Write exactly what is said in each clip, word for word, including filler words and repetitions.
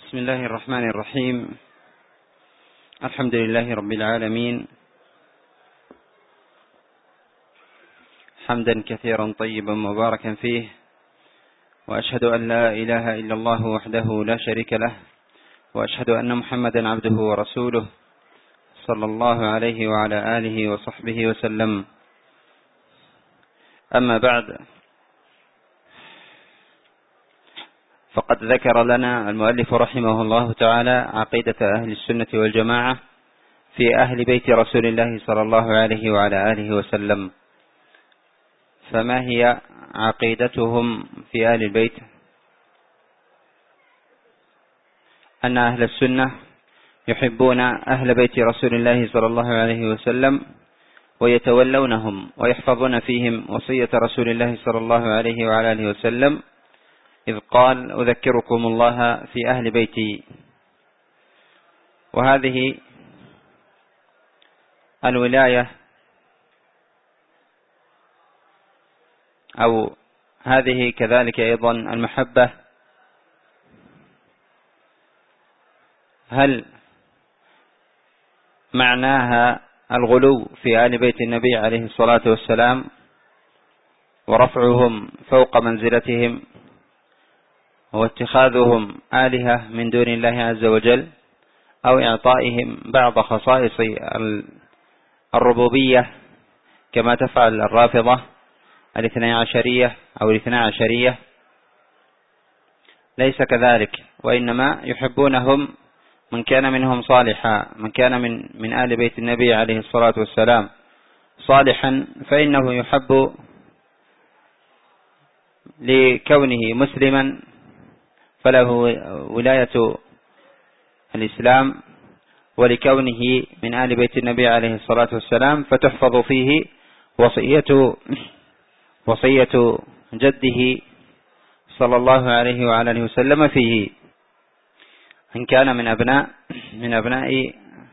بسم الله الرحمن الرحيم. الحمد لله رب العالمين، حمدا كثيرا طيبا مباركا فيه، وأشهد أن لا إله إلا الله وحده لا شريك له، وأشهد أن محمدا عبده ورسوله صلى الله عليه وعلى آله وصحبه وسلم. أما بعد، فقد ذكر لنا المؤلف رحمه الله تعالى عقيدة أهل السنة والجماعة في أهل بيت رسول الله صلى الله عليه وعلى آله وسلم. فما هي عقيدتهم في أهل البيت؟ أن أهل السنة يحبون أهل بيت رسول الله صلى الله عليه وسلم، ويتولونهم ويحفظون فيهم وصية رسول الله صلى الله عليه وعلى آله وسلم، إذ قال: أذكركم الله في أهل بيتي. وهذه الولاية أو هذه كذلك أيضا المحبة، هل معناها الغلو في آل بيت النبي عليه الصلاة والسلام ورفعهم فوق منزلتهم واتخاذهم آلهة من دون الله عز وجل، أو إعطائهم بعض خصائص الربوبية كما تفعل الرافضة الاثنى عشرية أو الاثنى عشرية؟ ليس كذلك، وإنما يحبونهم من كان منهم صالحا، من كان من من آل بيت النبي عليه الصلاة والسلام صالحا فإنه يحب لكونه مسلما فله ولاية الإسلام، ولكونه من آل بيت النبي عليه الصلاة والسلام فتحفظ فيه وصية وصية جده صلى الله عليه وعلى آله وسلم فيه، إن كان من أبناء من أبناء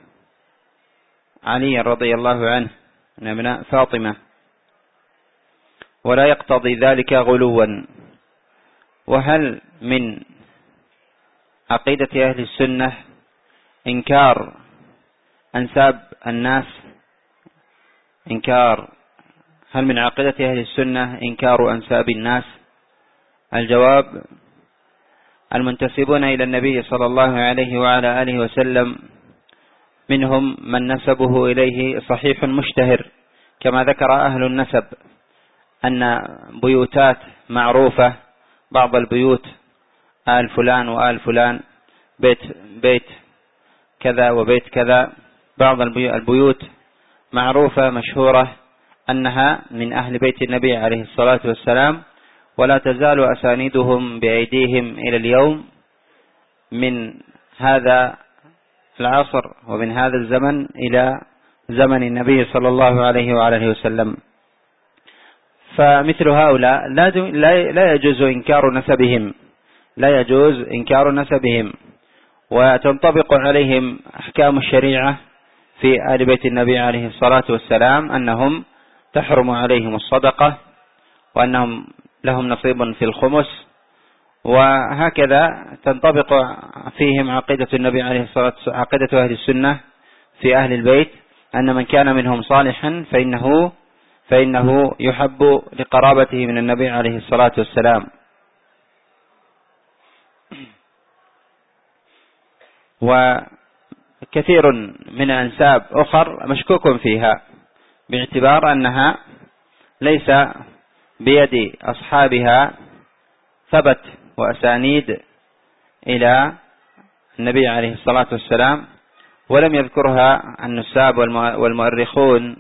علي رضي الله عنه، من أبناء فاطمة، ولا يقتضي ذلك غلوا. وهل من عقيدة أهل السنة إنكار أنساب الناس؟ إنكار هل من عقيدة أهل السنة إنكار أنساب الناس؟ الجواب: المنتسبون إلى النبي صلى الله عليه وعلى آله وسلم منهم من نسبه إليه صحيح مشتهر، كما ذكر أهل النسب أن بيوتات معروفة، بعض البيوت آل فلان وآل فلان، بيت بيت كذا وبيت كذا، بعض البيوت معروفة مشهورة أنها من أهل بيت النبي عليه الصلاة والسلام، ولا تزال أسانيدهم بأيديهم إلى اليوم من هذا العصر ومن هذا الزمن إلى زمن النبي صلى الله عليه وعلى وسلم. فمثل هؤلاء لا يجوز إنكار نسبهم، لا يجوز إنكار نسبهم، وتنطبق عليهم أحكام الشريعة في آل بيت النبي عليه الصلاة والسلام، أنهم تحرم عليهم الصدقة، وأنهم لهم نصيب في الخمس، وهكذا تنطبق فيهم عقيدة النبي عليه الصلاة والسلام، عقيدة أهل السنة في أهل البيت، أن من كان منهم صالحا فإنه فإنه يحب لقرابته من النبي عليه الصلاة والسلام. وكثير من أنساب أخر مشكوك فيها، باعتبار أنها ليس بيد أصحابها ثبت وأسانيد إلى النبي عليه الصلاة والسلام، ولم يذكرها النساب والمؤرخون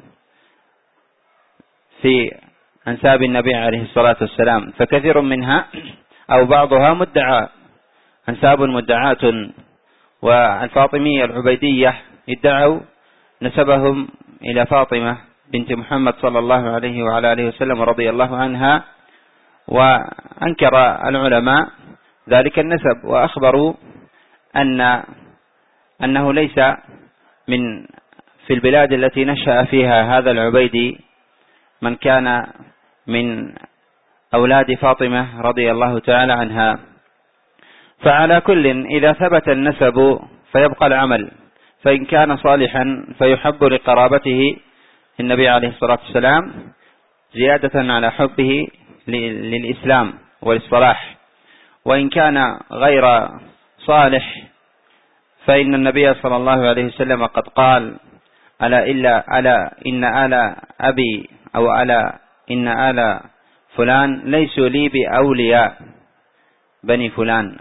في أنساب النبي عليه الصلاة والسلام، فكثير منها أو بعضها مدعى، أنساب مدعاة. والفاطمية العبيدية ادعوا نسبهم إلى فاطمة بنت محمد صلى الله عليه وعلى آله وسلم رضي الله عنها، وأنكر العلماء ذلك النسب، وأخبروا أن أنه ليس من في البلاد التي نشأ فيها هذا العبيدي من كان من أولاد فاطمة رضي الله تعالى عنها. فعلى كل إذا ثبت النسب فيبقى العمل، فإن كان صالحا فيحب لقرابته النبي عليه الصلاة والسلام زيادة على حبه للإسلام والصلاح، وإن كان غير صالح فإن النبي صلى الله عليه وسلم قد قال: ألا إلا ألا إن آل أبي أو ألا إن آل فلان ليسوا لي بأولياء بني فلان،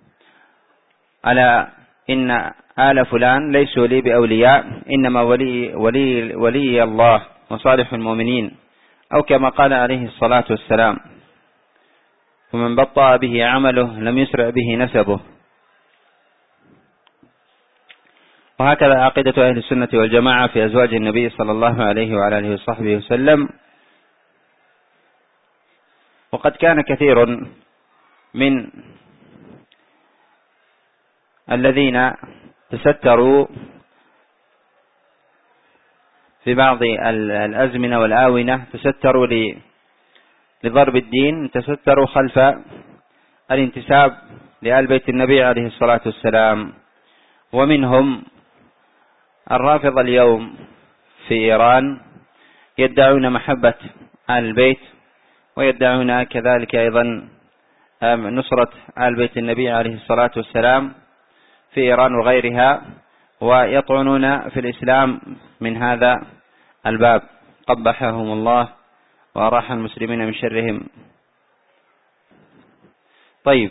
ألا إن آل فلان ليسوا لي بأولياء إنما ولي, ولي, ولي الله وصالح المؤمنين، أو كما قال عليه الصلاة والسلام: ومن بطأ به عمله لم يسرع به نسبه. وهكذا عقيدة أهل السنة والجماعة في أزواج النبي صلى الله عليه وعلى آله وصحبه وسلم. وقد كان كثير من الذين تستروا في بعض الأزمنة والآونة تستروا لضرب الدين، تستروا خلف الانتساب لآل بيت النبي عليه الصلاة والسلام. ومنهم الرافضة اليوم في إيران يدعون محبة آل البيت، ويدعون كذلك أيضا نصرة آل بيت النبي عليه الصلاة والسلام في إيران وغيرها، ويطعنون في الإسلام من هذا الباب، قبحهم الله وأراح المسلمين من شرهم. طيب،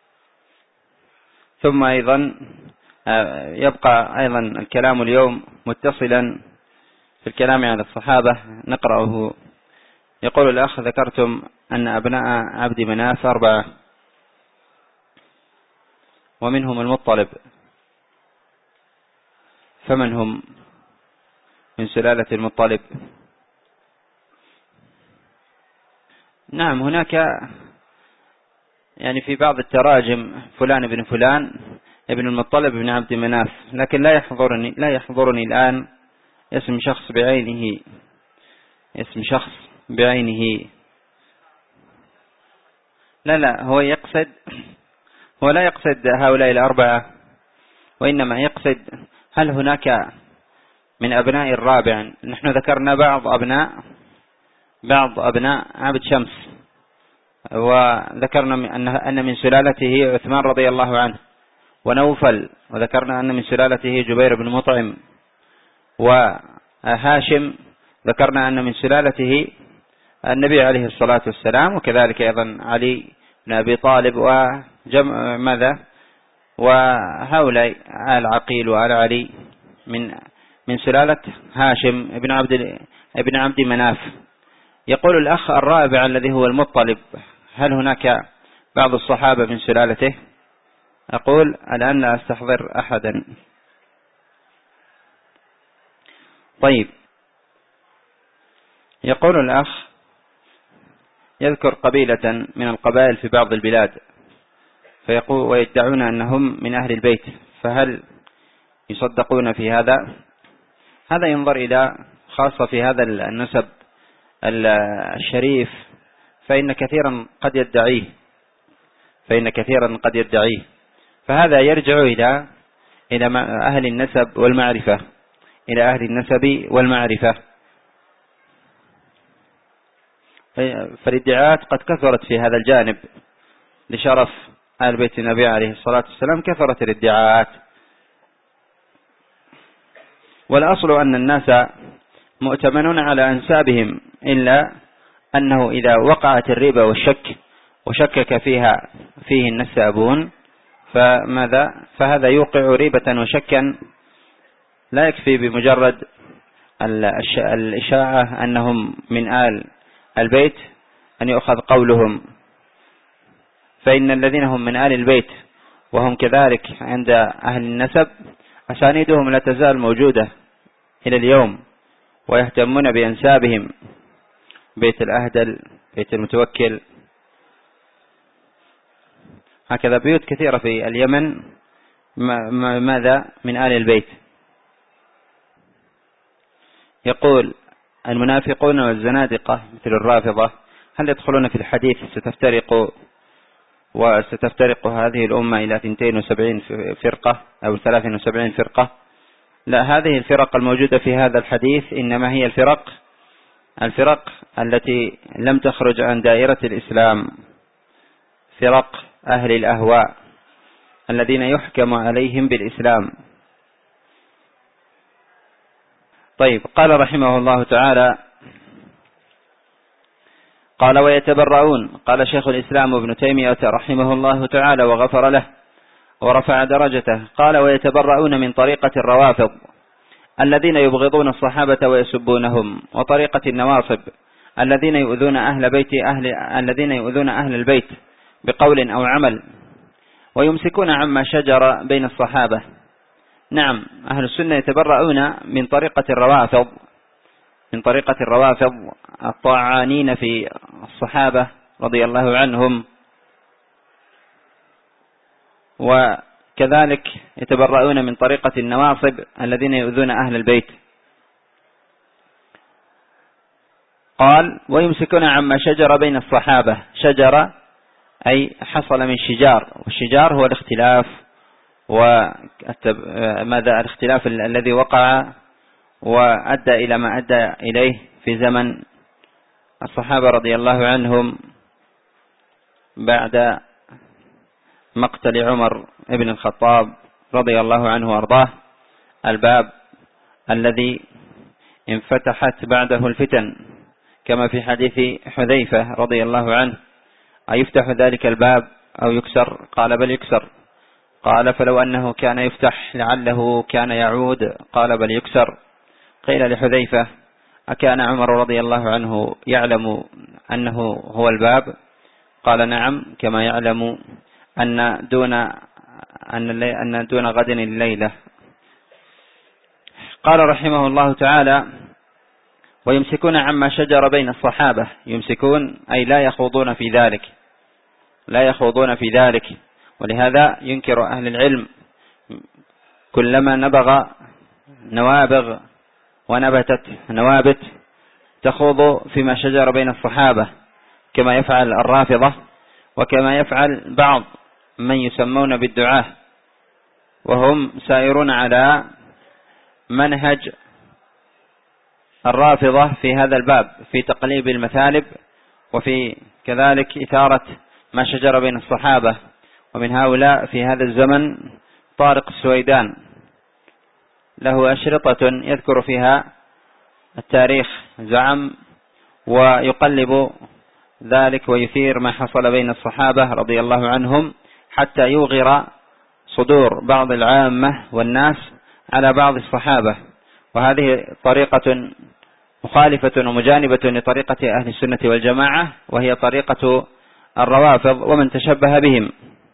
ثم أيضا يبقى أيضا الكلام اليوم متصلا في الكلام على الصحابة، نقرأه. يقول الأخ: ذكرتم أن أبناء عبد مناف أربعة ومنهم المطلب، فمن هم من سلالة المطلب؟ نعم، هناك يعني في بعض التراجم فلان ابن فلان ابن المطلب بن عبد مناف، لكن لا يحضرني لا يحضرني الآن اسم شخص بعينه اسم شخص بعينه لا لا هو يقصد هو لا يقصد هؤلاء الأربعة، وإنما يقصد هل هناك من أبناء الرابع. نحن ذكرنا بعض أبناء بعض أبناء عبد شمس، وذكرنا أن من سلالته عثمان رضي الله عنه ونوفل، وذكرنا أن من سلالته جبير بن مطعم، وهاشم ذكرنا أن من سلالته النبي عليه الصلاة والسلام، وكذلك أيضا علي بن أبي طالب وجمع ماذا وهؤلاء آل عقيل وآل علي من من سلالة هاشم ابن عبد ابن عبد مناف. يقول الأخ الرابع الذي هو المطلب: هل هناك بعض الصحابة من سلالته؟ أقول الآن لا أستحضر أحدا. طيب، يقول الأخ: يذكر قبيلة من القبائل في بعض البلاد فيقول ويدعون أنهم من أهل البيت، فهل يصدقون في هذا؟ هذا ينظر إلى خاصة في هذا النسب الشريف، فإن كثيرا قد يدعيه فإن كثيرا قد يدعيه فهذا يرجع إلى إلى أهل النسب والمعرفة إلى أهل النسب والمعرفة. فالادعاءات قد كثرت في هذا الجانب لشرف آل بيت النبي عليه الصلاة والسلام، كثرت الادعاءات. والأصل أن الناس مؤتمنون على أنسابهم، إلا أنه إذا وقعت الريبة والشك وشكك فيها فيه النسابون فماذا فهذا يوقع ريبة وشكا، لا يكفي بمجرد الإشاعة أنهم من آل البيت أن يؤخذ قولهم، فإن الذين هم من آل البيت وهم كذلك عند أهل النسب أسانيدهم لا تزال موجودة إلى اليوم، ويهتمون بأنسابهم: بيت الأهدل، بيت المتوكل، هكذا بيوت كثيرة في اليمن ماذا من آل البيت. يقول: المنافقون والزنادقة مثل الرافضة هل يدخلون في الحديث ستفترق وستفترق هذه الأمة إلى اثنتين وسبعين فرقة أو ثلاث وسبعين فرقة. لا، هذه الفرق الموجودة في هذا الحديث إنما هي الفرق الفرق التي لم تخرج عن دائرة الإسلام، فرق أهل الأهواء الذين يحكم عليهم بالإسلام. طيب، قال رحمه الله تعالى: قال ويتبرؤون. قال شيخ الإسلام ابن تيمية رحمه الله تعالى وغفر له ورفع درجته: قال ويتبرؤون من طريقة الروافض الذين يبغضون الصحابة ويسبونهم، وطريقة النواصب الذين يؤذون أهل بيت أهل الذين يؤذون أهل البيت بقول أو عمل، ويمسكون عما شجر بين الصحابة. نعم، أهل السنة يتبرؤون من طريقة الروافض من طريقة الروافض الطاعانين في الصحابة رضي الله عنهم، وكذلك يتبرؤون من طريقة النواصب الذين يؤذون أهل البيت. قال ويمسكون عما شجر بين الصحابة. شجر أي حصل من شجار، والشجار هو الاختلاف، وماذا الاختلاف الذي وقع وأدى إلى ما أدى إليه في زمن الصحابة رضي الله عنهم بعد مقتل عمر بن الخطاب رضي الله عنه وارضاه، الباب الذي انفتحت بعده الفتن، كما في حديث حذيفة رضي الله عنه: أيفتح ذلك الباب أو يكسر؟ قال بل يكسر. قال فلو أنه كان يفتح لعله كان يعود؟ قال بل يكسر. قيل لحذيفة: أكان عمر رضي الله عنه يعلم أنه هو الباب؟ قال نعم، كما يعلم أن دون أن دون غد الليلة. قال رحمه الله تعالى: ويمسكون عما شجر بين الصحابة. يمسكون أي لا يخوضون في ذلك لا يخوضون في ذلك ولهذا ينكر أهل العلم كلما نبغ نوابغ ونبتت نوابت تخوض فيما شجر بين الصحابة، كما يفعل الرافضة وكما يفعل بعض من يسمون بالدعاة، وهم سائرون على منهج الرافضة في هذا الباب، في تقليب المثالب وفي كذلك إثارة ما شجر بين الصحابة. ومن هؤلاء في هذا الزمن طارق السويدان، له أشرطة يذكر فيها التاريخ، زعم ويقلب ذلك ويثير ما حصل بين الصحابة رضي الله عنهم حتى يوغر صدور بعض العامة والناس على بعض الصحابة. وهذه طريقة مخالفة ومجانبة لطريقة أهل السنة والجماعة، وهي طريقة الروافض ومن تشبه بهم.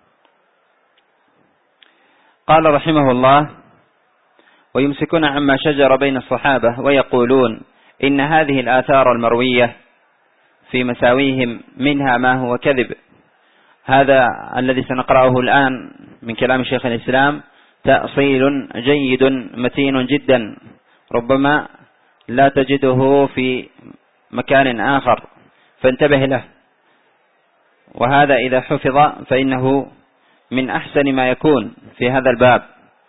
قال رحمه الله: ويمسكون عما شجر بين الصحابة ويقولون إن هذه الآثار المروية في مساويهم منها ما هو كذب. هذا الذي سنقرأه الآن من كلام شيخ الإسلام تأصيل جيد متين جدا، ربما لا تجده في مكان آخر، فانتبه له. وهذا إذا حفظ فإنه من أحسن ما يكون في هذا الباب.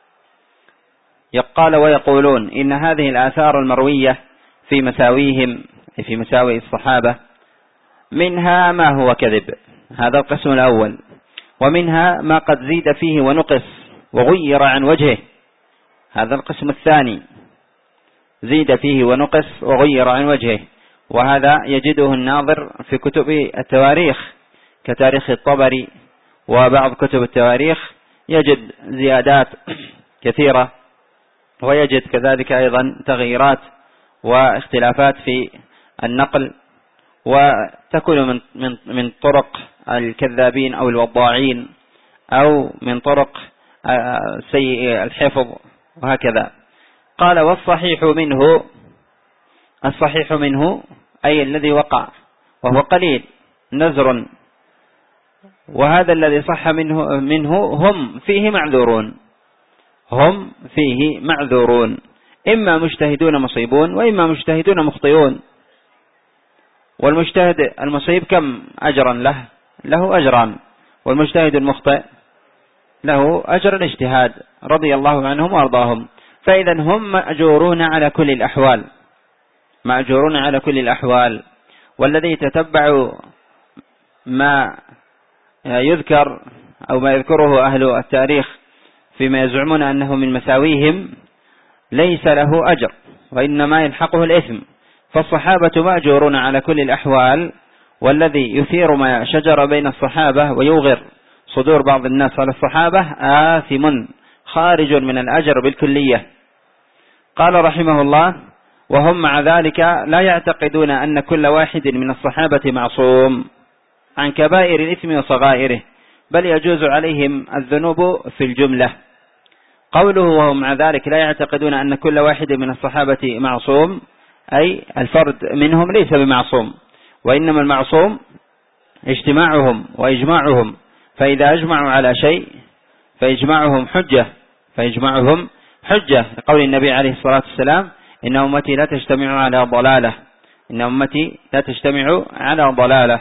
قال ويقولون إن هذه الآثار المروية في مساويهم، في مساوي الصحابة، منها ما هو كذب، هذا القسم الأول، ومنها ما قد زيد فيه ونقص وغير عن وجهه، هذا القسم الثاني، زيد فيه ونقص وغير عن وجهه، وهذا يجده الناظر في كتب التواريخ كتاريخ الطبري وبعض كتب التواريخ، يجد زيادات كثيرة، ويجد كذلك أيضا تغييرات واختلافات في النقل، وتكون من من من طرق الكذابين أو الوضاعين، أو من طرق سيء الحفظ، وهكذا. قال والصحيح منه، الصحيح منه أي الذي وقع وهو قليل نزر، وهذا الذي صح منه منه هم فيه معذورون هم فيه معذورون إما مجتهدون مصيبون وإما مجتهدون مخطئون. والمجتهد المصيب كم أجرا له؟ له أجران، والمجتهد المخطئ له أجر الاجتهاد رضي الله عنهم وأرضاهم. فإذا هم مأجورون على كل الأحوال، مأجورون على كل الأحوال. والذي يتتبع ما يذكر أو ما يذكره أهل التاريخ فيما يزعمون أنه من مساويهم ليس له أجر وإنما يلحقه الإثم. فالصحابة مأجورون على كل الأحوال، والذي يثير ما شجر بين الصحابة ويوغر صدور بعض الناس على الصحابة آثم خارج من الأجر بالكلية. قال رحمه الله: وهم مع ذلك لا يعتقدون أن كل واحد من الصحابة معصوم عن كبائر الإثم وصغائره، بل يجوز عليهم الذنوب في الجملة. قوله وهم مع ذلك لا يعتقدون أن كل واحد من الصحابة معصوم، أي الفرد منهم ليس بمعصوم، وإنما المعصوم اجتماعهم وإجماعهم. فإذا أجمعوا على شيء فإجماعهم حجة فإجماعهم حجة لقول النبي عليه الصلاة والسلام: إن أمتي لا تجتمع على ضلالة إن أمتي لا تجتمع على ضلالة.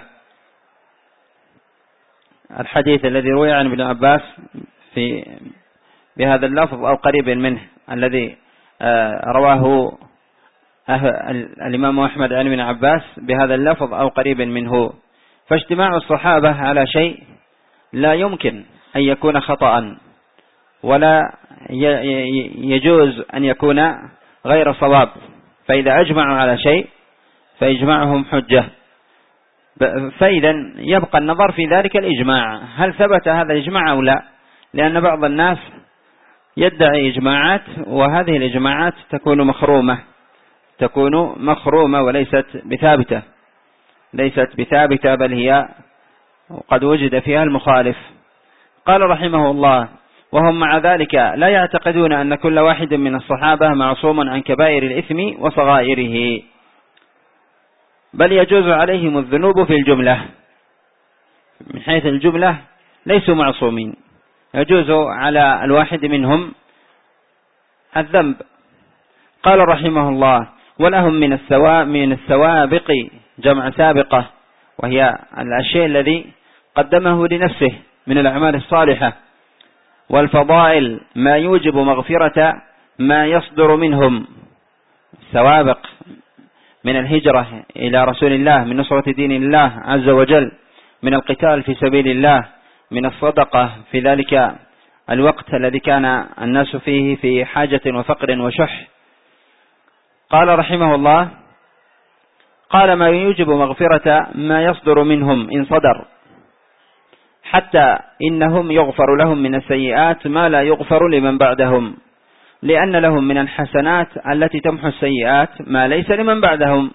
الحديث الذي روي عن ابن عباس في بهذا اللفظ أو قريب منه، الذي رواه الإمام أحمد عن ابن عباس بهذا اللفظ أو قريب منه. فاجتماع الصحابة على شيء لا يمكن أن يكون خطأ، ولا يجوز أن يكون غير صواب. فإذا أجمعوا على شيء فإجماعهم حجة. فإذا يبقى النظر في ذلك الإجماع، هل ثبت هذا الإجماع أو لا؟ لأن بعض الناس يدعي إجماعات، وهذه الإجماعات تكون مخرومة تكون مخرومة وليست بثابتة ليست بثابتة بل هي قد وجد فيها المخالف. قال رحمه الله: وهم مع ذلك لا يعتقدون أن كل واحد من الصحابة معصوم عن كبائر الإثم وصغائره، بل يجوز عليهم الذنوب في الجملة. من حيث الجملة ليسوا معصومين، يجوز على الواحد منهم الذنب. قال رحمه الله: ولهم من الثواب من السوابق جمع سابقة، وهي الشيء الذي قدمه لنفسه من الأعمال الصالحة، والفضائل ما يوجب مغفرة ما يصدر منهم. سوابق من الهجرة إلى رسول الله، من نصرة دين الله عز وجل، من القتال في سبيل الله، من الصدقة في ذلك الوقت الذي كان الناس فيه في حاجة وفقر وشح. قال رحمه الله: قال ما يوجب مغفرة ما يصدر منهم إن صدر، حتى إنهم يغفر لهم من السيئات ما لا يغفر لمن بعدهم، لأن لهم من الحسنات التي تمحو السيئات ما ليس لمن بعدهم.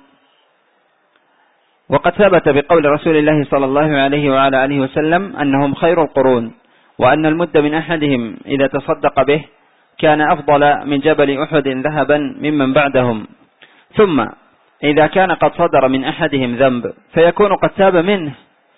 وقد ثبت بقول رسول الله صلى الله عليه وعلى آله وسلم أنهم خير القرون، وأن المد من أحدهم إذا تصدق به كان أفضل من جبل أحد ذهبا ممن بعدهم. ثم إذا كان قد صدر من أحدهم ذنب فيكون قد تاب منه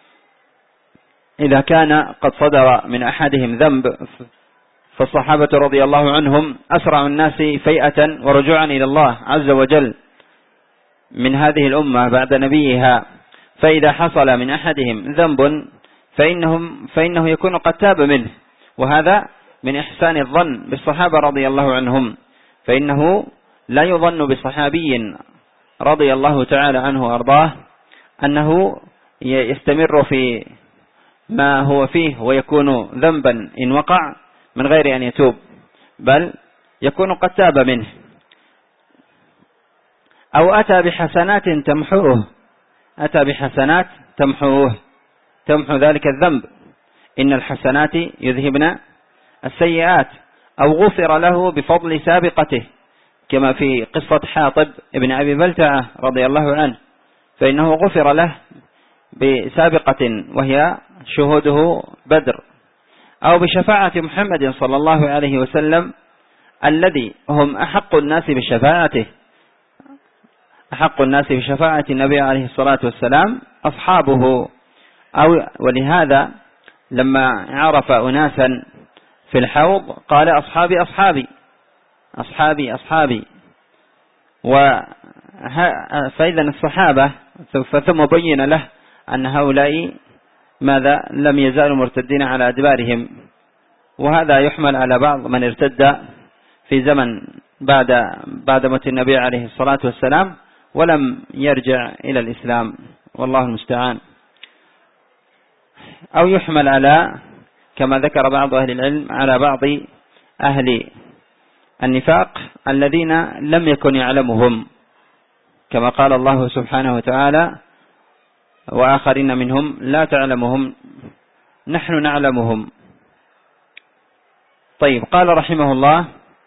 إذا كان قد صدر من أحدهم ذنب فالصحابة رضي الله عنهم أسرع الناس فيئة ورجوعا إلى الله عز وجل من هذه الأمة بعد نبيها. فإذا حصل من أحدهم ذنب فإنهم فإنه يكون قد تاب منه، وهذا من إحسان الظن بالصحابة رضي الله عنهم، فإنه لا يظن بصحابي رضي الله تعالى عنه وأرضاه أنه يستمر في ما هو فيه ويكون ذنبا إن وقع من غير أن يتوب، بل يكون قد تاب منه. أو أتى بحسنات تمحوه أتى بحسنات تمحوه تمحو ذلك الذنب، إن الحسنات يذهبن السيئات. أو غفر له بفضل سابقته، كما في قصة حاطب ابن أبي بلتعة رضي الله عنه، فإنه غفر له بسابقة وهي شهوده بدر. أو بشفاعة محمد صلى الله عليه وسلم الذي هم أحق الناس بشفاعته أحق الناس بشفاعة النبي عليه الصلاة والسلام أصحابه. أو ولهذا لما عرف أناسا في الحوض قال أصحابي أصحابي أصحابي أصحابي فإذا الصحابة ثم بين له أن هؤلاء ماذا لم يزالوا مرتدين على أدبارهم. وهذا يحمل على بعض من ارتد في زمن بعد بعد موت النبي عليه الصلاة والسلام ولم يرجع إلى الإسلام، والله المستعان. أو يحمل على كما ذكر بعض أهل العلم على بعض أهل النفاق الذين لم يكن يعلمهم، كما قال الله سبحانه وتعالى: وآخرين منهم لا تعلمهم نحن نعلمهم. طيب، قال رحمه الله: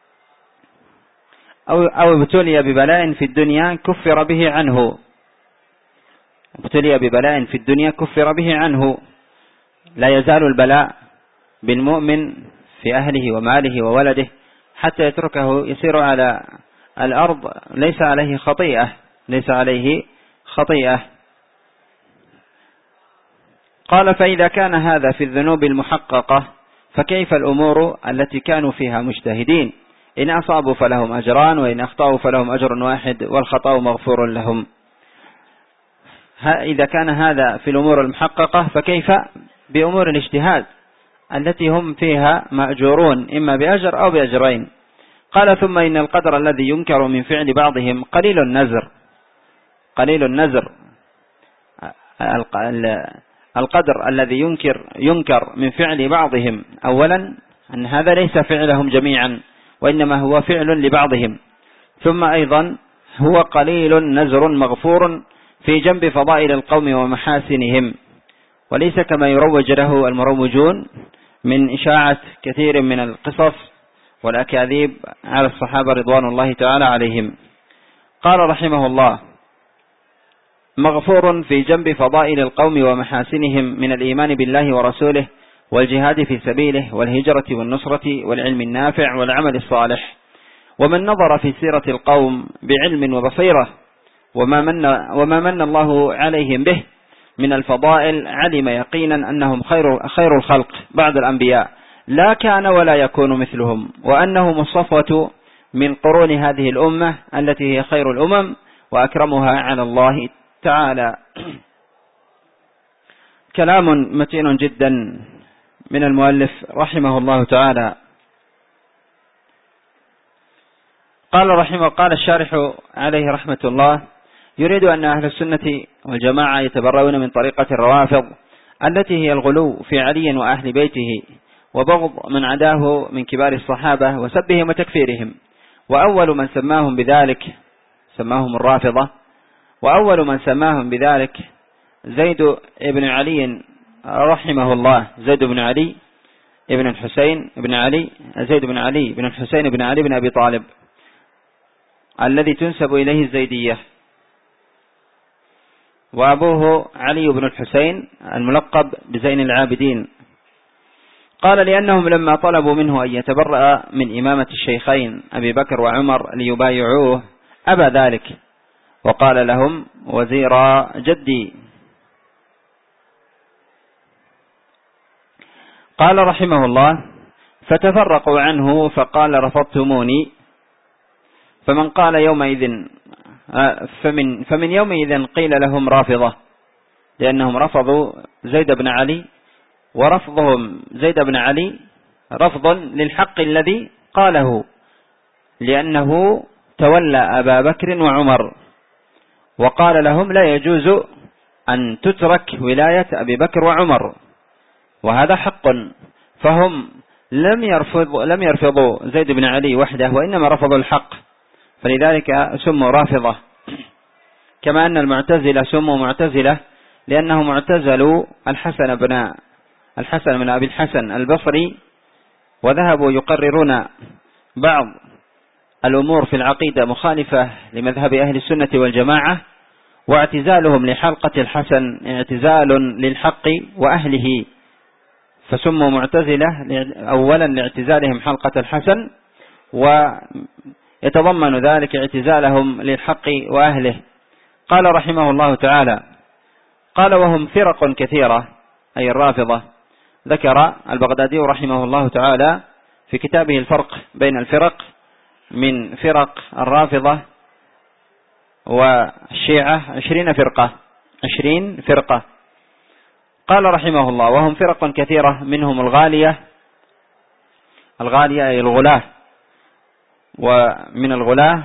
أو, أو ابتلي ببلاء في الدنيا كفر به عنه. ابتلي ببلاء في الدنيا كفر به عنه. لا يزال البلاء بالمؤمن في أهله وماله وولده حتى يتركه يسير على الأرض ليس عليه خطيئة ليس عليه خطيئة. قال: فإذا كان هذا في الذنوب المحققة فكيف الأمور التي كانوا فيها مجتهدين؟ إن أصابوا فلهم أجران، وإن أخطأوا فلهم أجر واحد والخطأ مغفور لهم. إذا كان هذا في الأمور المحققة فكيف بأمور الاجتهاد التي هم فيها مأجورون إما بأجر أو بأجرين؟ قال: ثم إن القدر الذي ينكر من فعل بعضهم قليل النزر. قليل النزر القدر الذي ينكر ينكر من فعل بعضهم، أولا أن هذا ليس فعلهم جميعا وإنما هو فعل لبعضهم، ثم أيضا هو قليل نزر مغفور في جنب فضائل القوم ومحاسنهم، وليس كما يروج له المروجون من إشاعة كثير من القصص والأكاذيب على الصحابة رضوان الله تعالى عليهم. قال رحمه الله: مغفور في جنب فضائل القوم ومحاسنهم من الإيمان بالله ورسوله والجهاد في سبيله والهجرة والنصرة والعلم النافع والعمل الصالح. ومن نظر في سيرة القوم بعلم وبصيرة وما من, وما من الله عليهم به من الفضائل علم يقينا أنهم خير, خير الخلق بعد الأنبياء، لا كان ولا يكون مثلهم، وأنهم الصفوة من قرون هذه الأمة التي هي خير الأمم وأكرمها على الله تعالى. كلام متين جدا من المؤلف رحمه الله تعالى. قال رحمه قال الشارح عليه رحمة الله: يريد أن أهل السنة والجماعة يتبرؤون من طريقة الروافض التي هي الغلو في علي وأهل بيته وبغض من عداه من كبار الصحابة وسبهم وتكفيرهم. وأول من سماهم بذلك سماهم الرافضة وأول من سماهم بذلك زيد بن علي رحمه الله، زيد بن علي ابن الحسين بن علي زيد بن علي بن الحسين بن علي بن أبي طالب الذي تنسب إليه الزيدية، وأبوه علي بن الحسين الملقب بزين العابدين. قال: لأنهم لما طلبوا منه أن يتبرأ من إمامة الشيخين أبي بكر وعمر ليبايعوه أبى ذلك، وقال لهم: وزيرا جدي. قال رحمه الله: فتفرقوا عنه فقال: رفضتموني. فمن قال يومئذ فمن, فمن يومئذ قيل لهم رافضة، لأنهم رفضوا زيد بن علي، ورفضهم زيد بن علي رفض للحق الذي قاله، لأنه تولى أبا بكر وعمر، وقال لهم: لا يجوز أن تترك ولاية أبي بكر وعمر، وهذا حق. فهم لم يرفضوا لم يرفضوا زيد بن علي وحده، وإنما رفضوا الحق، فلذلك سموا رافضة. كما أن المعتزلة سموا معتزلة لأنهم اعتزلوا الحسن بن الحسن بن أبي الحسن البصري، وذهبوا يقررون بعض الأمور في العقيدة مخالفة لمذهب أهل السنة والجماعة، واعتزالهم لحلقة الحسن اعتزال للحق وأهله، فسموا معتزلة أولا لاعتزالهم حلقة الحسن، ويتضمن ذلك اعتزالهم للحق وأهله. قال رحمه الله تعالى: قال: وهم فرق كثيرة، أي الرافضة. ذكر البغدادي رحمه الله تعالى في كتابه الفرق بين الفرق من فرق الرافضة والشيعة عشرين فرقة عشرين فرقة. قال رحمه الله: وهم فرق كثيرة منهم الغالية، الغالية أي الغلاة، ومن الغلاة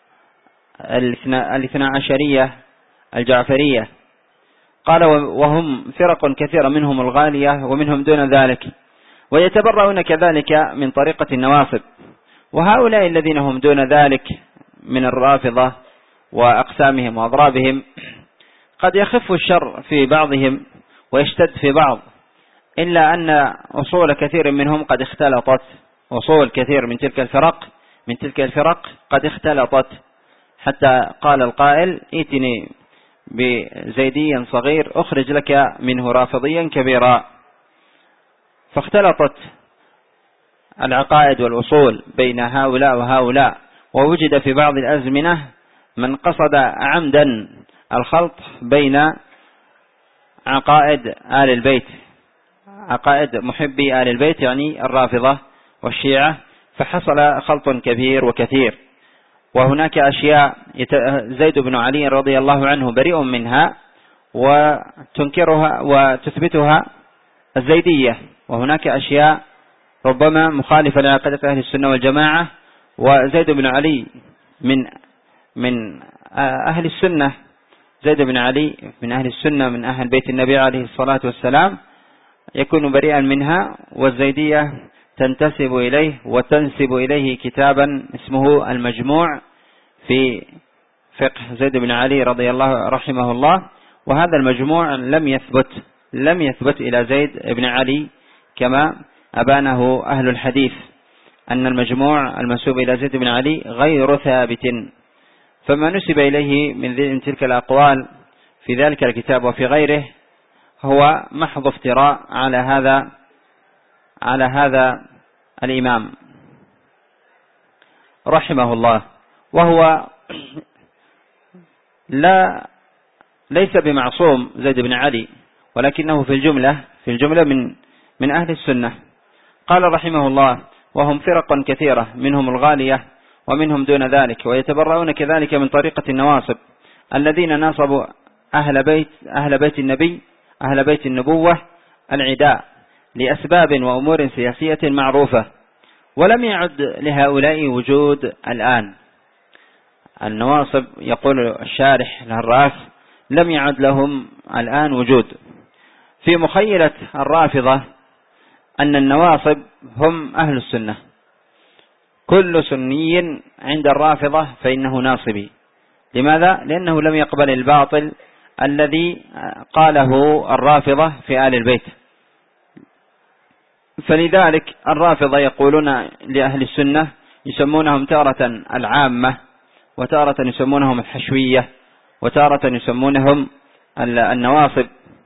الاثنى عشرية الجعفرية. قال: وهم فرق كثيرة منهم الغالية ومنهم دون ذلك، ويتبرؤون كذلك من طريقة النواصب. وهؤلاء الذين هم دون ذلك من الرافضة وأقسامهم وأضرابهم قد يخف الشر في بعضهم ويشتد في بعض، إلا أن أصول كثير منهم قد اختلطت، أصول كثير من تلك الفرق من تلك الفرق قد اختلطت، حتى قال القائل: ائتني بزيدي صغير أخرج لك منه رافضيا كبيرا. فاختلطت العقائد والأصول بين هؤلاء وهؤلاء، ووجد في بعض الأزمنة من قصد عمدا الخلط بين عقائد آل البيت، عقائد محبي آل البيت يعني الرافضة والشيعة، فحصل خلط كبير وكثير. وهناك أشياء زيد بن علي رضي الله عنه بريء منها وتنكرها وتثبتها الزيدية، وهناك أشياء ربما مخالفة لعقيدة أهل السنة والجماعة، وزيد بن علي من من أهل السنة، زيد بن علي من أهل السنة من أهل بيت النبي عليه الصلاة والسلام، يكون بريئا منها. والزيدية تنتسب إليه وتنسب إليه كتابا اسمه المجموع في فقه زيد بن علي رضي الله رحمه الله، وهذا المجموع لم يثبت لم يثبت إلى زيد بن علي كما أبانه أهل الحديث، أن المجموع المنسوب إلى زيد بن علي غير ثابت. فما نسب إليه من تلك الأقوال في ذلك الكتاب وفي غيره هو محض افتراء على هذا على هذا الإمام رحمه الله. وهو لا ليس بمعصوم زيد بن علي، ولكنه في الجملة في الجملة من من أهل السنة. قال رحمه الله: وهم فرق كثيرة منهم الغالية ومنهم دون ذلك، ويتبرؤون كذلك من طريقة النواصب الذين ناصبوا أهل بيت أهل بيت النبي أهل بيت النبوة العداء لأسباب وأمور سياسية معروفة، ولم يعد لهؤلاء وجود الآن. النواصب يقول الشارح الهراس لم يعد لهم الآن وجود. في مخيلة الرافضة أن النواصب هم أهل السنة، كل سني عند الرافضة فإنه ناصبي. لماذا؟ لأنه لم يقبل الباطل الذي قاله الرافضة في آل البيت. فلذلك الرافضة يقولون لأهل السنة، يسمونهم تارة العامة، وتارة يسمونهم الحشوية، وتارة يسمونهم النواصب،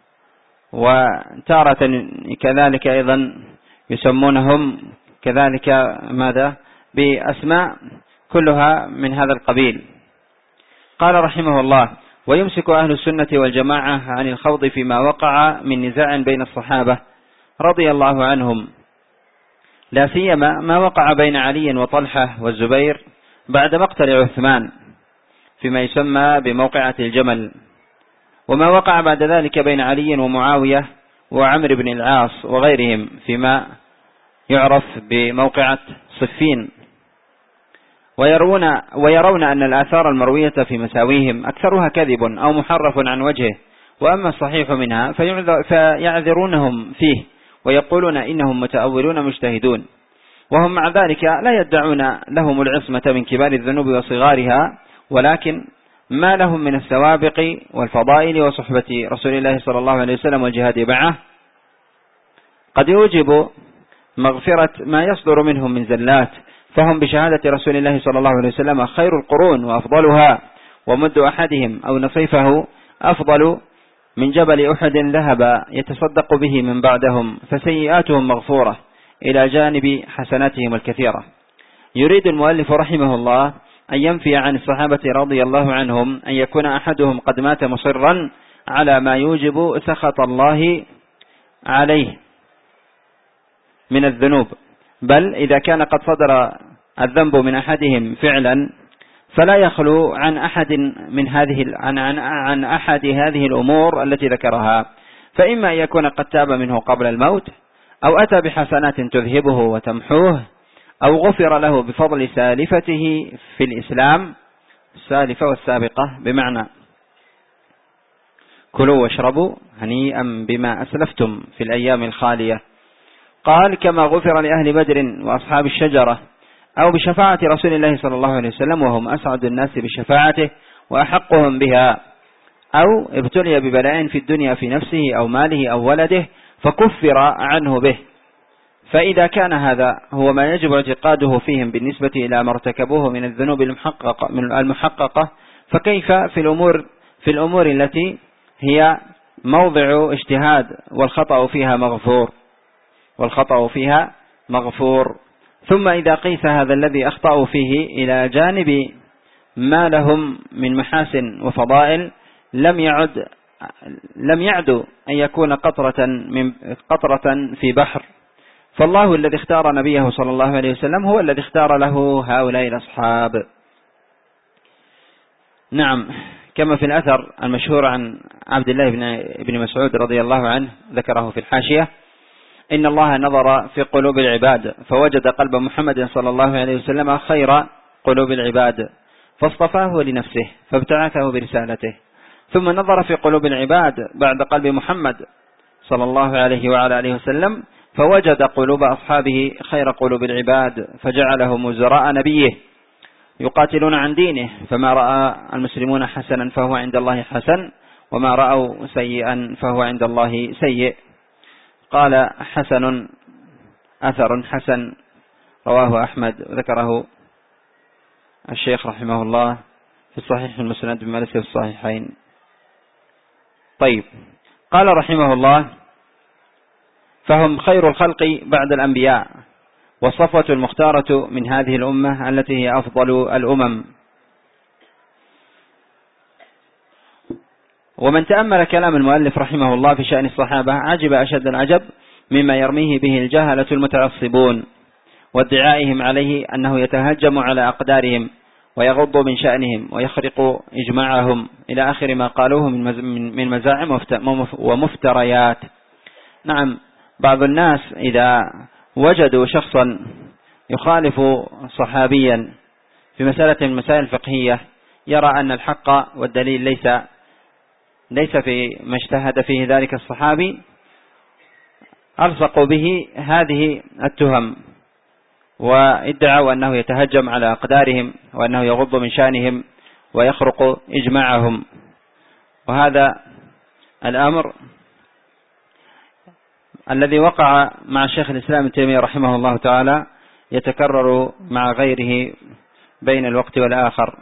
وتارة كذلك أيضا يسمونهم كذلك ماذا بأسماء كلها من هذا القبيل. قال رحمه الله: ويمسك أهل السنة والجماعة عن الخوض فيما وقع من نزاع بين الصحابة رضي الله عنهم، لا سيما ما وقع بين علي وطلحة والزبير بعد مقتل عثمان فيما يسمى بموقعة الجمل، وما وقع بعد ذلك بين علي ومعاوية وعمر بن العاص وغيرهم فيما يعرف بموقعة صفين. ويرون, ويرون أن الآثار المروية في مساويهم أكثرها كذب أو محرف عن وجهه، وأما الصحيح منها فيعذرونهم فيه ويقولون إنهم متأولون مجتهدون، وهم مع ذلك لا يدعون لهم العصمة من كبار الذنوب وصغارها، ولكن ما لهم من السوابق والفضائل وصحبة رسول الله صلى الله عليه وسلم والجهاد معه قد يوجب مغفرة ما يصدر منهم من زلات، فهم بشهادة رسول الله صلى الله عليه وسلم خير القرون وأفضلها، ومد أحدهم أو نصيفه أفضل من جبل أحد ذهب يتصدق به من بعدهم، فسيئاتهم مغفورة إلى جانب حسناتهم الكثيرة. يريد المؤلف رحمه الله أن ينفي عن الصحابة رضي الله عنهم أن يكون أحدهم قد مات مصرا على ما يوجب سخط الله عليه من الذنوب، بل إذا كان قد صدر الذنب من أحدهم فعلا فلا يخلو عن أحد من هذه عن, عن, عن أحد هذه الأمور التي ذكرها، فإما أن يكون قد تاب منه قبل الموت، أو أتى بحسنات تذهبه وتمحوه، أو غفر له بفضل سالفته في الإسلام، السالفة والسابقة بمعنى كلوا واشربوا هنيئا بما أسلفتم في الأيام الخالية. قال كما غفر لأهل بدر وأصحاب الشجرة، أو بشفاعة رسول الله صلى الله عليه وسلم وهم أسعد الناس بشفاعته وأحقهم بها، أو ابتلي ببلاء في الدنيا في نفسه أو ماله أو ولده فكفر عنه به. فإذا كان هذا هو ما يجب اعتقاده فيهم بالنسبة إلى ما ارتكبوه من الذنوب المحققة, من المحققة فكيف في الأمور, في الأمور التي هي موضع اجتهاد والخطأ فيها مغفور والخطأ فيها مغفور. ثم إذا قيس هذا الذي أخطأوا فيه إلى جانب ما لهم من محاسن وفضائل لم يعد لم يعد أن يكون قطرة من قطرة في بحر. فالله الذي اختار نبيه صلى الله عليه وسلم هو الذي اختار له هؤلاء الأصحاب. نعم، كما في الأثر المشهور عن عبد الله بن مسعود رضي الله عنه ذكره في الحاشية: إن الله نظر في قلوب العباد فوجد قلب محمد صلى الله عليه وسلم خير قلوب العباد فاصطفاه لنفسه فابتعثه برسالته، ثم نظر في قلوب العباد بعد قلب محمد صلى الله عليه وعلى آله وسلم فوجد قلوب أصحابه خير قلوب العباد فجعلهم وزراء نبيه يقاتلون عن دينه، فما رأى المسلمون حسنا فهو عند الله حسن، وما رأوا سيئا فهو عند الله سيء. قال حسن أثر حسن رواه أحمد ذكره الشيخ رحمه الله في الصحيح المسند بما ليس في الصحيحين. طيب، قال رحمه الله: فهم خير الخلق بعد الأنبياء والصفوة المختارة من هذه الأمة التي هي أفضل الأمم. ومن تأمل كلام المؤلف رحمه الله في شأن الصحابة عجب أشد العجب مما يرميه به الجهلة المتعصبون وادعائهم عليه أنه يتهجم على أقدارهم ويغض من شأنهم ويخرق إجماعهم إلى آخر ما قالوه من مزاعم ومفتريات. نعم، بعض الناس إذا وجدوا شخصا يخالف صحابيا في مسألة من المسائل الفقهية يرى أن الحق والدليل ليس ليس في ما اجتهد فيه ذلك الصحابي، ألصقوا به هذه التهم وادعوا أنه يتهجم على أقدارهم وأنه يغض من شأنهم ويخرق إجماعهم. وهذا الأمر الذي وقع مع شيخ الإسلام ابن تيمية رحمه الله تعالى يتكرر مع غيره بين الوقت والآخر.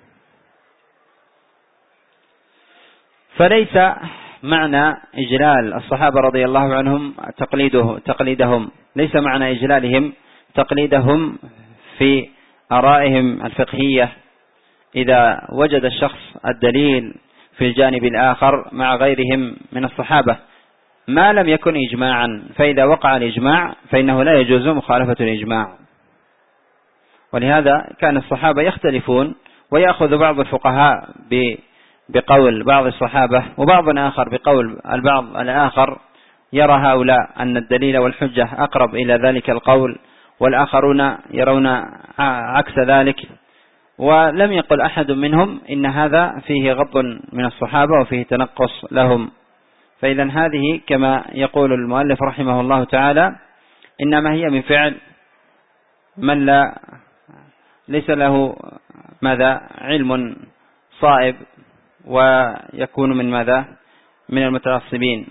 فليس معنى إجلال الصحابة رضي الله عنهم تقليده تقليدهم ليس معنى إجلالهم تقليدهم في آرائهم الفقهية إذا وجد الشخص الدليل في الجانب الآخر مع غيرهم من الصحابة ما لم يكن إجماعا، فإذا وقع الإجماع فإنه لا يجوز مخالفة الإجماع. ولهذا كان الصحابة يختلفون ويأخذ بعض الفقهاء بقول بعض الصحابة وبعض آخر بقول البعض الآخر، يرى هؤلاء أن الدليل والحجة أقرب إلى ذلك القول والآخرون يرون عكس ذلك، ولم يقل أحد منهم إن هذا فيه غض من الصحابة وفيه تنقص لهم. فإذا هذه كما يقول المؤلف رحمه الله تعالى إنما هي من فعل من لا ليس له ماذا علم صائب ويكون من ماذا من المتعصبين.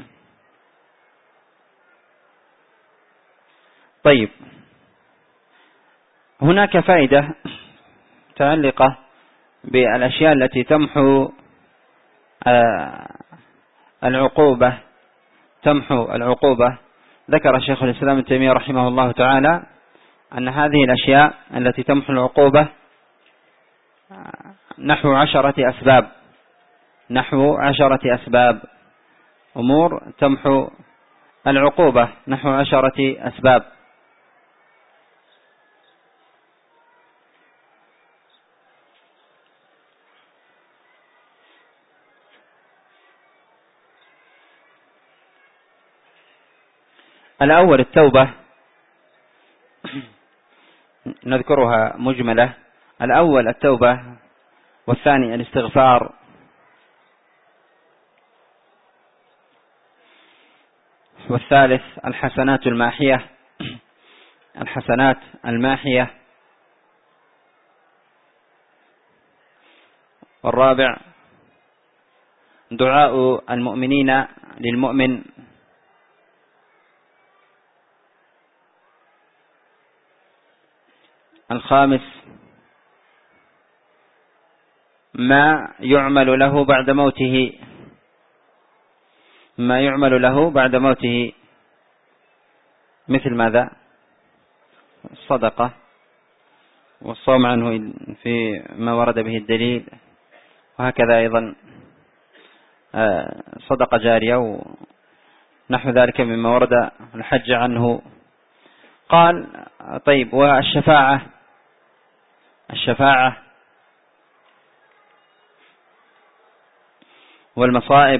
طيب، هناك فائدة متعلقة بالأشياء التي تمحو العقوبة تمحو العقوبة. ذكر شيخ الإسلام ابن تيمية رحمه الله تعالى أن هذه الأشياء التي تمحو العقوبة نحو عشرة أسباب نحو عشرة أسباب أمور تمحو العقوبة نحو عشرة أسباب. الأول التوبة نذكرها مجملة. الأول التوبة، والثاني الاستغفار، والثالث الحسنات الماحية الحسنات الماحية والرابع دعاء المؤمنين للمؤمن، الخامس ما يعمل له بعد موته ما يعمل له بعد موته مثل ماذا؟ الصدقة والصوم عنه في ما ورد به الدليل، وهكذا أيضا صدقة جارية ونحو ذلك مما ورد الحج عنه. قال طيب والشفاعة الشفاعة والمصائب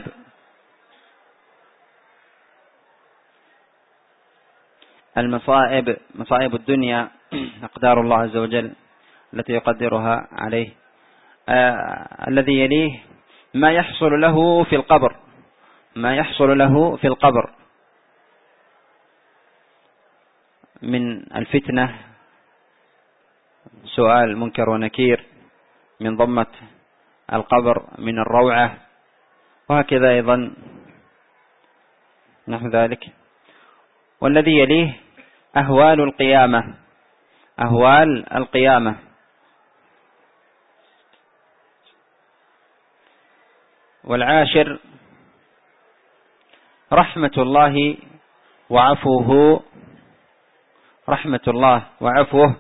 المصائب مصائب الدنيا أقدار الله عز وجل التي يقدرها عليه. آه الذي يليه ما يحصل له في القبر ما يحصل له في القبر من الفتنة، سؤال منكر ونكير، من ضمة القبر، من الروعة، وهكذا أيضا نحو ذلك. والذي يليه أهوال القيامة أهوال القيامة والعاشر رحمة الله وعفوه رحمة الله وعفوه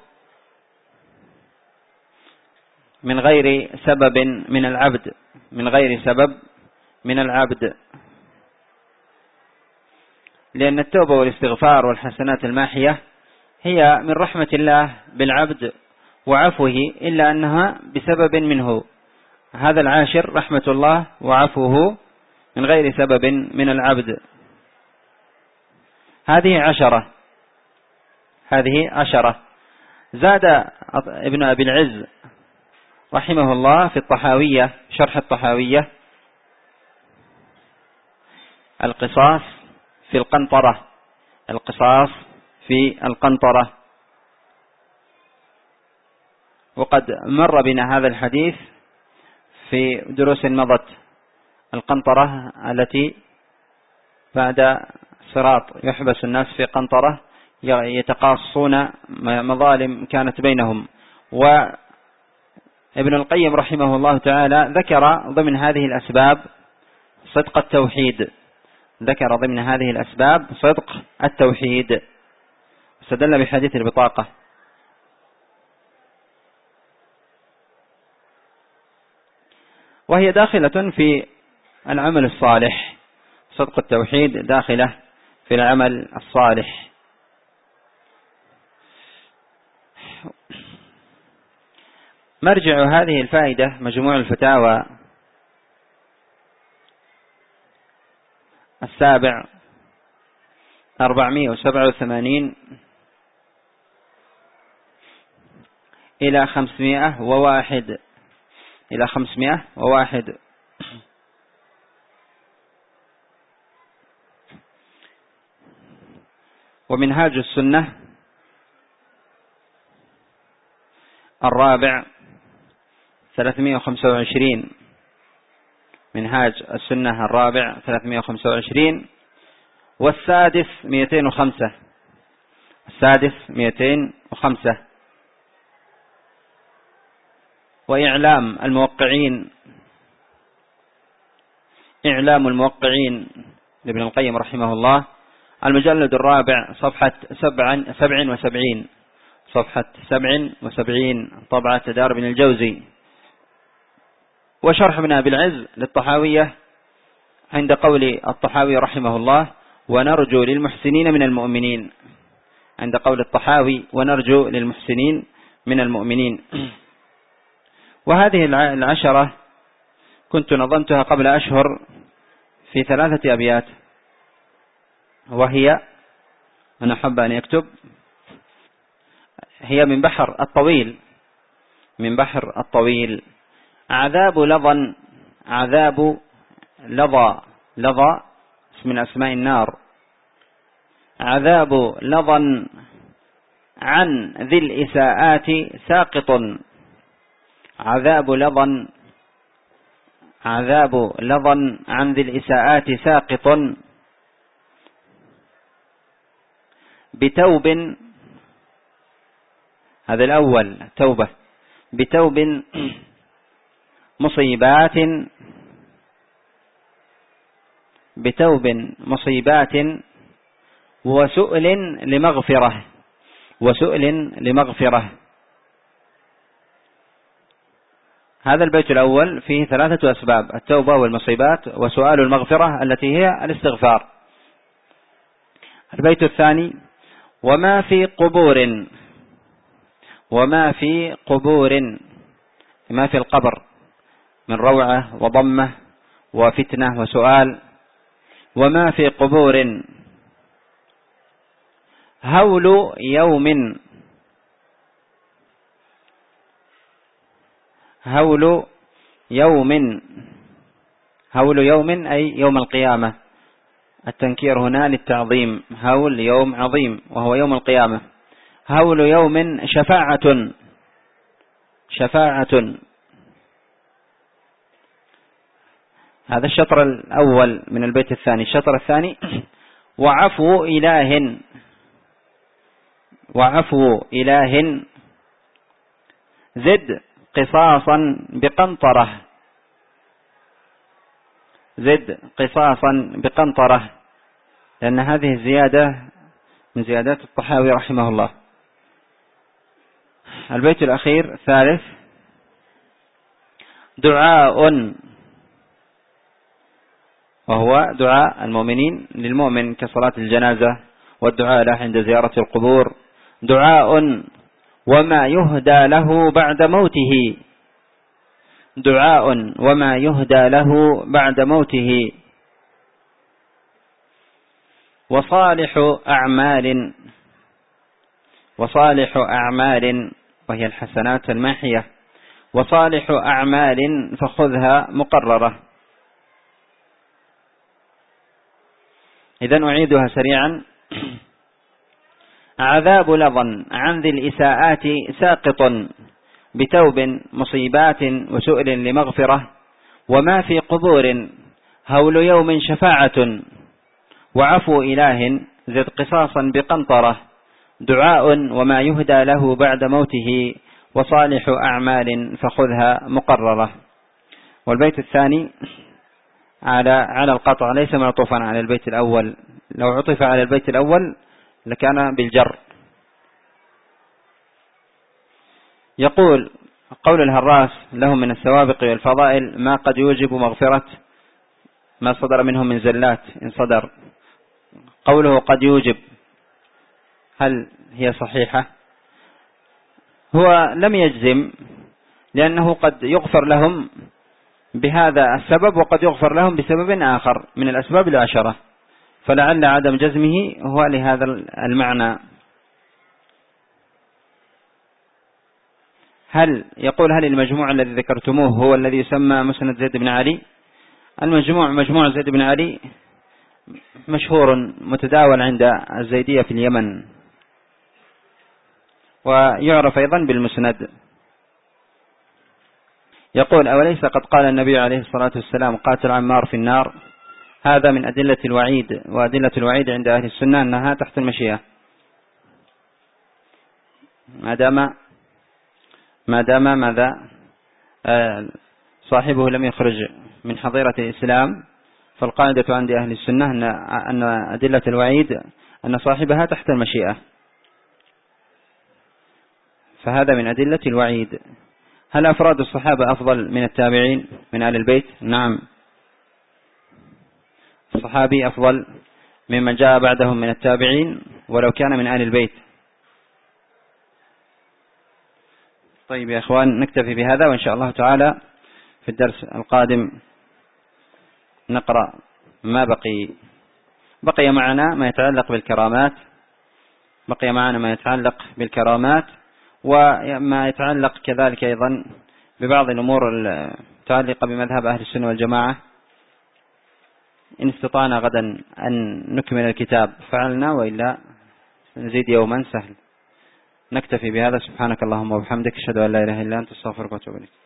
من غير سبب من العبد من غير سبب من العبد لأن التوبة والاستغفار والحسنات الماحية هي من رحمة الله بالعبد وعفوه، إلا أنها بسبب منه. هذا العاشر رحمة الله وعفوه من غير سبب من العبد. هذه عشرة هذه عشرة زاد ابن أبي العز رحمه الله في الطحاوية، شرح الطحاوية: القصاص في القنطرة القصاص في القنطرة. وقد مر بنا هذا الحديث في دروس مضت. القنطرة التي بعد صراط يحبس الناس في قنطرة يتقاصون مظالم كانت بينهم. وابن القيم رحمه الله تعالى ذكر ضمن هذه الأسباب صدق التوحيد ذكر ضمن هذه الأسباب صدق التوحيد استدل بحديث البطاقة. وهي داخلة في العمل الصالح. صدق التوحيد داخلة في العمل الصالح. مرجع هذه الفائدة مجموع الفتاوى السابع أربعمائة وسبعة وثمانين إلى خمسمائة وواحد إلى خمسمائة وواحد. ومنهاج السنة الرابع ثلاثمائة وخمسة وعشرين منهاج السنة الرابع ثلاثمائة وخمسة وعشرين. والسادس مئتين وخمسة السادس مئتين وخمسة. وإعلام الموقعين إعلام الموقعين لابن القيم رحمه الله، المجلد الرابع صفحة سبع سبع وسبعين صفحة سبع وسبعين طبعة دار ابن الجوزي. وشرح ابن أبي العز للطحاوية عند قول الطحاوي رحمه الله: ونرجو للمحسنين من المؤمنين. عند قول الطحاوي: ونرجو للمحسنين من المؤمنين. وهذه العشرة كنت نظمتها قبل أشهر في ثلاثة أبيات، وهي: من أحب أن يكتب. هي من بحر الطويل، من بحر الطويل. عذاب لظى، عذاب لظى، لظى اسم من أسماء النار. عذاب لظى عن ذي الإساءات ساقط. عذاب لظى، عذاب لظى عن ذي الإساءات ساقط. بتوب، هذا الأول توبة. بتوب مصيبات، بتوب مصيبات وسؤل لمغفرة، وسؤل لمغفرة. هذا البيت الأول فيه ثلاثة أسباب: التوبة والمصيبات وسؤال المغفرة التي هي الاستغفار. البيت الثاني: وما في قبور، وما في قبور، ما في القبر من روعة وضمة وفتنة وسؤال. وما في قبور هول يوم، هول يوم، هول يوم أي يوم القيامة. التنكير هنا للتعظيم، هول يوم عظيم وهو يوم القيامة. هول يوم شفاعة، شفاعة. هذا الشطر الأول من البيت الثاني. الشطر الثاني: وعفو إله، وعفو إله زد قصاصا بقنطرة، زد قصاصا بقنطرة، لأن هذه الزيادة من زيادات الطحاوي رحمه الله. البيت الأخير الثالث: دعاء، وهو دعاء المؤمنين للمؤمن كصلاة الجنازة والدعاء له عند زيارة القبور. دعاء وما يهدى له بعد موته، دعاء وما يهدى له بعد موته. وصالح أعمال، وصالح أعمال وهي الحسنات الماحية. وصالح أعمال فخذها مقررة. إذن أعيدها سريعا: عذاب لظى عن ذي الإساءات ساقط، بتوب مصيبات وسؤل لمغفرة. وما في قبور هول يوم شفاعة، وعفو إله زد قصاصا بقنطرة. دعاء وما يهدى له بعد موته، وصالح أعمال فخذها مقررة. والبيت الثاني على على القطع، ليس معطوفا على البيت الأول. لو عطف على البيت الأول لكان بالجر. يقول: قول الهراس: لهم من السوابق والفضائل ما قد يوجب مغفرة ما صدر منهم من زلات إن صدر. قوله قد يوجب، هل هي صحيحة؟ هو لم يجزم، لأنه قد يغفر لهم بهذا السبب وقد يغفر لهم بسبب آخر من الأسباب العشرة، فلعل عدم جزمه هو لهذا المعنى. هل يقول: هل المجموع الذي ذكرتموه هو الذي يسمى مسند زيد بن علي؟ المجموع مجموع زيد بن علي مشهور متداول عند الزيدية في اليمن، ويعرف أيضا بالمسند. يقول: أوليس قد قال النبي عليه الصلاة والسلام قاتل عمار في النار؟ هذا من أدلة الوعيد، وأدلة الوعيد عند أهل السنة أنها تحت المشيئة، ما دام ما دام ماذا آه صاحبه لم يخرج من حظيرة الإسلام. فالقاعدة عند أهل السنة أن أن أدلة الوعيد أن صاحبها تحت المشيئة، فهذا من أدلة الوعيد. هل أفراد الصحابة أفضل من التابعين من آل البيت؟ نعم، الصحابي أفضل ممن جاء بعدهم من التابعين ولو كان من آل البيت. طيب يا أخوان، نكتفي بهذا، وإن شاء الله تعالى في الدرس القادم نقرأ ما بقي. بقي معنا ما يتعلق بالكرامات بقي معنا ما يتعلق بالكرامات وما يتعلق كذلك أيضا ببعض الأمور المتعلقة بمذهب أهل السنة والجماعة. إن استطعنا غدا أن نكمل الكتاب فعلنا، وإلا نزيد يوما سهل. نكتفي بهذا. سبحانك اللهم وبحمدك، أشهد أن لا إله إلا أنت، استغفرك وأتوب إليك.